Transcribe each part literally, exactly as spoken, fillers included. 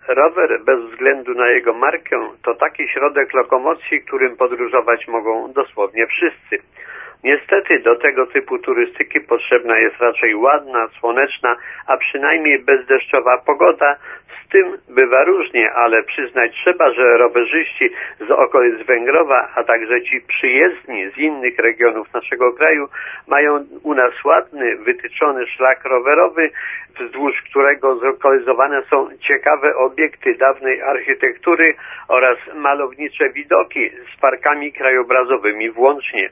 Rower bez względu na jego markę to taki środek lokomocji, którym podróżować mogą dosłownie wszyscy. Niestety do tego typu turystyki potrzebna jest raczej ładna, słoneczna, a przynajmniej bezdeszczowa pogoda. Z tym bywa różnie, ale przyznać trzeba, że rowerzyści z okolic Węgrowa, a także ci przyjezdni z innych regionów naszego kraju mają u nas ładny, wytyczony szlak rowerowy, wzdłuż którego zlokalizowane są ciekawe obiekty dawnej architektury oraz malownicze widoki z parkami krajobrazowymi włącznie.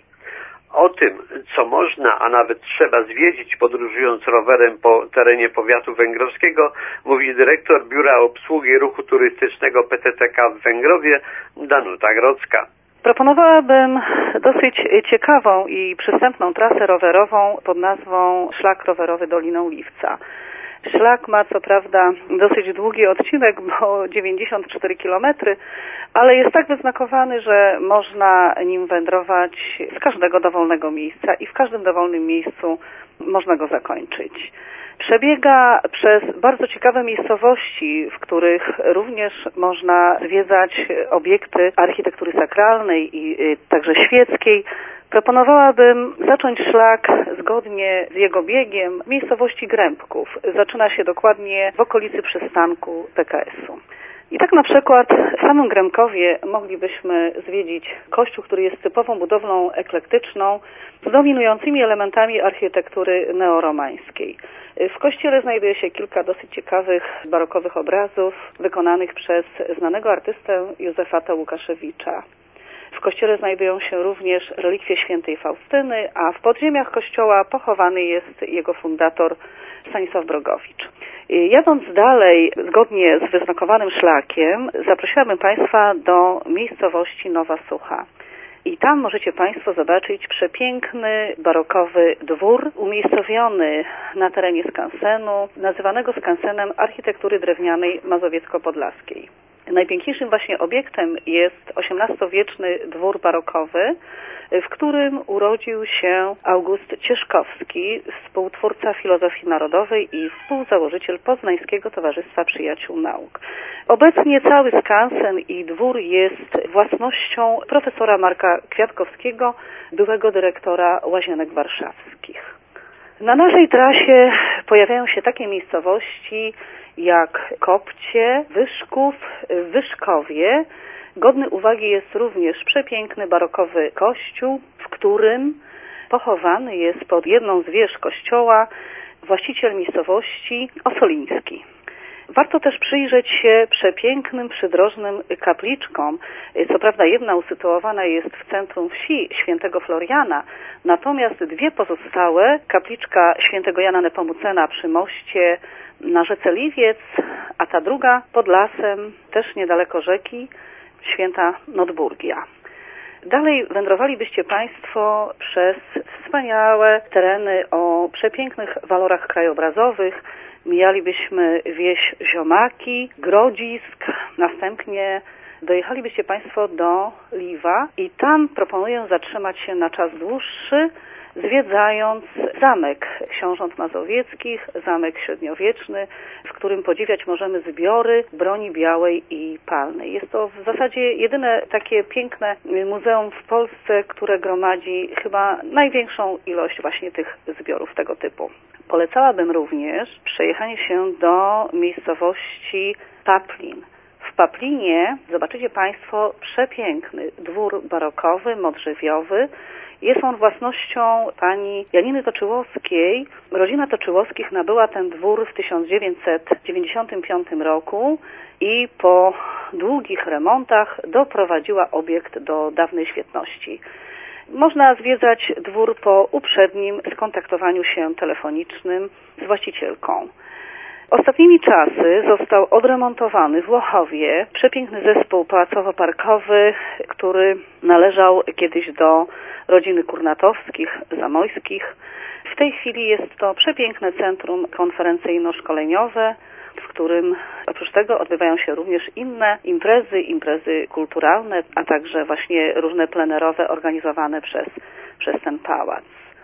O tym, co można, a nawet trzeba zwiedzić podróżując rowerem po terenie powiatu węgrowskiego, mówi dyrektor Biura Obsługi Ruchu Turystycznego P T T K w Węgrowie Danuta Grodzka. Proponowałabym dosyć ciekawą i przystępną trasę rowerową pod nazwą Szlak Rowerowy Doliną Liwca. Szlak ma co prawda dosyć długi odcinek, bo dziewięćdziesiąt cztery kilometry, ale jest tak wyznakowany, że można nim wędrować z każdego dowolnego miejsca i w każdym dowolnym miejscu można go zakończyć. Przebiega przez bardzo ciekawe miejscowości, w których również można zwiedzać obiekty architektury sakralnej i także świeckiej. Proponowałabym zacząć szlak zgodnie z jego biegiem w miejscowości Grębków. Zaczyna się dokładnie w okolicy przystanku P K S-u. I tak na przykład w samym Grębkowie moglibyśmy zwiedzić kościół, który jest typową budowlą eklektyczną z dominującymi elementami architektury neoromańskiej. W kościele znajduje się kilka dosyć ciekawych barokowych obrazów wykonanych przez znanego artystę Józefa Łukaszewicza. W kościele znajdują się również relikwie świętej Faustyny, a w podziemiach kościoła pochowany jest jego fundator Stanisław Brogowicz. Jadąc dalej, zgodnie z wyznakowanym szlakiem, zaprosiłabym Państwa do miejscowości Nowa Sucha. I tam możecie Państwo zobaczyć przepiękny, barokowy dwór umiejscowiony na terenie skansenu, nazywanego skansenem architektury drewnianej mazowiecko-podlaskiej. Najpiękniejszym właśnie obiektem jest osiemnastowieczny dwór barokowy, w którym urodził się August Cieszkowski, współtwórca filozofii narodowej i współzałożyciel Poznańskiego Towarzystwa Przyjaciół Nauk. Obecnie cały skansen i dwór jest własnością profesora Marka Kwiatkowskiego, byłego dyrektora Łazienek Warszawskich. Na naszej trasie pojawiają się takie miejscowości jak Kopcie, Wyszków, Wyszkowie. Godny uwagi jest również przepiękny barokowy kościół, w którym pochowany jest pod jedną z wież kościoła właściciel miejscowości Osoliński. Warto też przyjrzeć się przepięknym, przydrożnym kapliczkom. Co prawda jedna usytuowana jest w centrum wsi świętego Floriana, natomiast dwie pozostałe, kapliczka świętego Jana Nepomucena przy moście na rzece Liwiec, a ta druga pod lasem, też niedaleko rzeki, święta Notburgia. Dalej wędrowalibyście Państwo przez wspaniałe tereny o przepięknych walorach krajobrazowych. Mijalibyśmy wieś Ziomaki, Grodzisk, następnie dojechalibyście Państwo do Liwa i tam proponuję zatrzymać się na czas dłuższy, zwiedzając zamek książąt mazowieckich, zamek średniowieczny, w którym podziwiać możemy zbiory broni białej i palnej. Jest to w zasadzie jedyne takie piękne muzeum w Polsce, które gromadzi chyba największą ilość właśnie tych zbiorów tego typu. Polecałabym również przejechanie się do miejscowości Paplin. W Paplinie zobaczycie Państwo przepiękny dwór barokowy, modrzewiowy. Jest on własnością pani Janiny Toczyłowskiej. Rodzina Toczyłowskich nabyła ten dwór w tysiąc dziewięćset dziewięćdziesiątym piątym roku i po długich remontach doprowadziła obiekt do dawnej świetności. Można zwiedzać dwór po uprzednim skontaktowaniu się telefonicznym z właścicielką. Ostatnimi czasy został odremontowany w Łochowie przepiękny zespół pałacowo-parkowy, który należał kiedyś do rodziny Kurnatowskich, Zamojskich. W tej chwili jest to przepiękne centrum konferencyjno-szkoleniowe, w którym oprócz tego odbywają się również inne imprezy, imprezy kulturalne, a także właśnie różne plenerowe organizowane przez, przez ten pałac.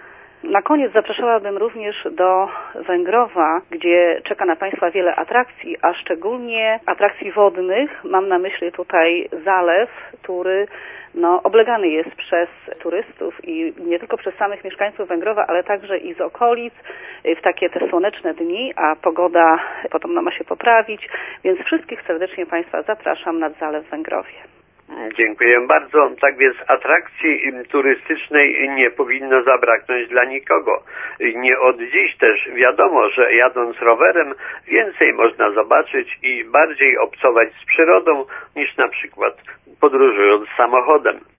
Na koniec zapraszałabym również do Węgrowa, gdzie czeka na Państwa wiele atrakcji, a szczególnie atrakcji wodnych. Mam na myśli tutaj zalew, który no, oblegany jest przez turystów i nie tylko przez samych mieszkańców Węgrowa, ale także i z okolic w takie te słoneczne dni, a pogoda podobno ma się poprawić, więc wszystkich serdecznie Państwa zapraszam nad zalew w Węgrowie. Dziękuję bardzo. Tak więc atrakcji turystycznej nie powinno zabraknąć dla nikogo. Nie od dziś też wiadomo, że jadąc rowerem więcej można zobaczyć i bardziej obcować z przyrodą niż na przykład podróżując samochodem.